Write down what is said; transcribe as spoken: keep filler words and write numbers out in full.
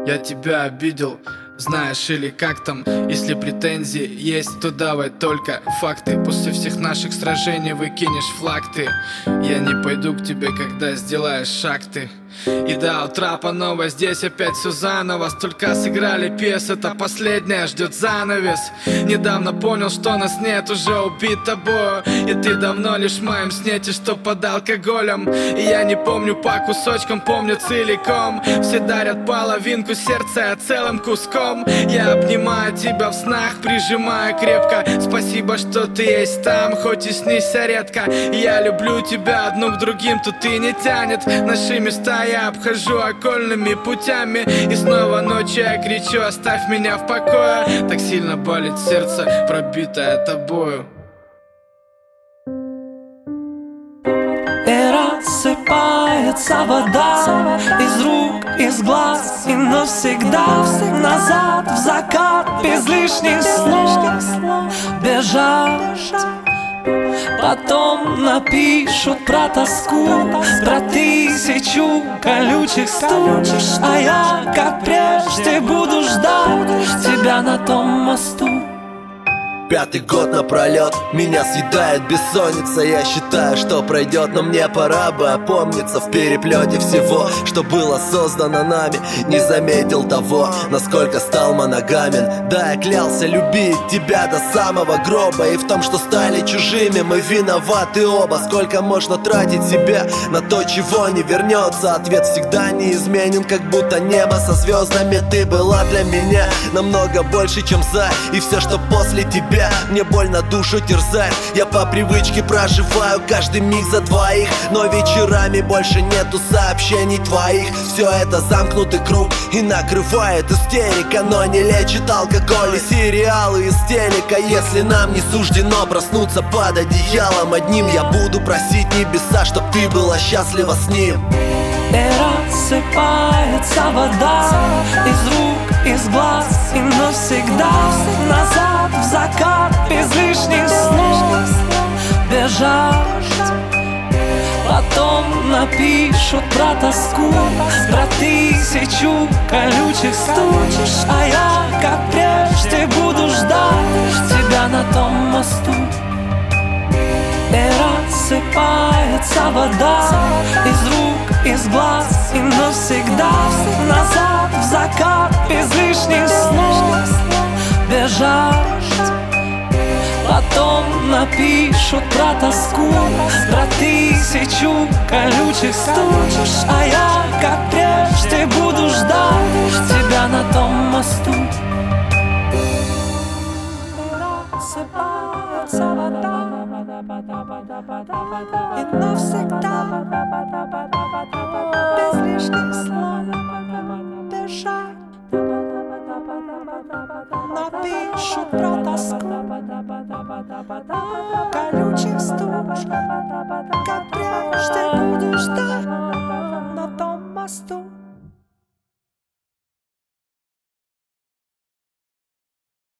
я тебя обидел, знаешь, или как там. Если претензии есть, то давай только факты. После всех наших сражений выкинешь флаг ты. Я не пойду к тебе, когда сделаешь шаг ты. И до утра по новой здесь опять все заново. Столько сыграли пьес, это последняя, ждет занавес. Недавно понял, что нас нет, уже убит тобою. И ты давно лишь в моем снете, что под алкоголем. И я не помню по кусочкам, помню целиком. Все дарят половинку сердца, а целым куском. Я обнимаю тебя в снах, прижимаю крепко. Спасибо, что ты есть там, хоть и снися редко. Я люблю тебя одну к другим, тут и не тянет. Наши места я обхожу окольными путями. И снова ночью я кричу: оставь меня в покое. Так сильно болит сердце, пробитое тобою. И рассыпается вода из рук, из глаз, и навсегда назад в закат, без лишних слов бежать. Потом напишут про тоску, про тысячу колючих стук, а я, как прежде, буду ждать тебя на том мосту. Пятый год напролет меня съедает бессонница. Я считаю, что пройдет, но мне пора бы опомниться. В переплете всего, что было создано нами, не заметил того, насколько стал моногамен. Да, я клялся любить тебя до самого гроба, и в том, что стали чужими, мы виноваты оба. Сколько можно тратить себя на то, чего не вернется? Ответ всегда неизменен, как будто небо со звездами. Ты была для меня намного больше, чем за. И все, что после тебя, мне больно душу терзает. Я по привычке проживаю каждый миг за двоих, но вечерами больше нету сообщений твоих. Все это замкнутый круг и накрывает истерика, но не лечит алкоголь и сериалы из телека. Если нам не суждено проснуться под одеялом одним, я буду просить небеса, чтоб ты была счастлива с ним. И рассыпается вода из рук, из глаз, и навсегда назад в закат, без лишних слов бежать. Потом напишут про тоску, про тысячу колючих стуч, а я, как прежде, буду ждать тебя на том мосту. И рассыпается вода из рук, из глаз, и навсегда назад в закат, без лишних слов бежать. Потом напишут про тоску, про тысячу колючих стуч, а я, как прежде, буду ждать тебя на том мосту. Рассыпается вода и навсегда, без лишних слов бежать. Напишут про тоску, колючих стуч, как прежде буду ждать.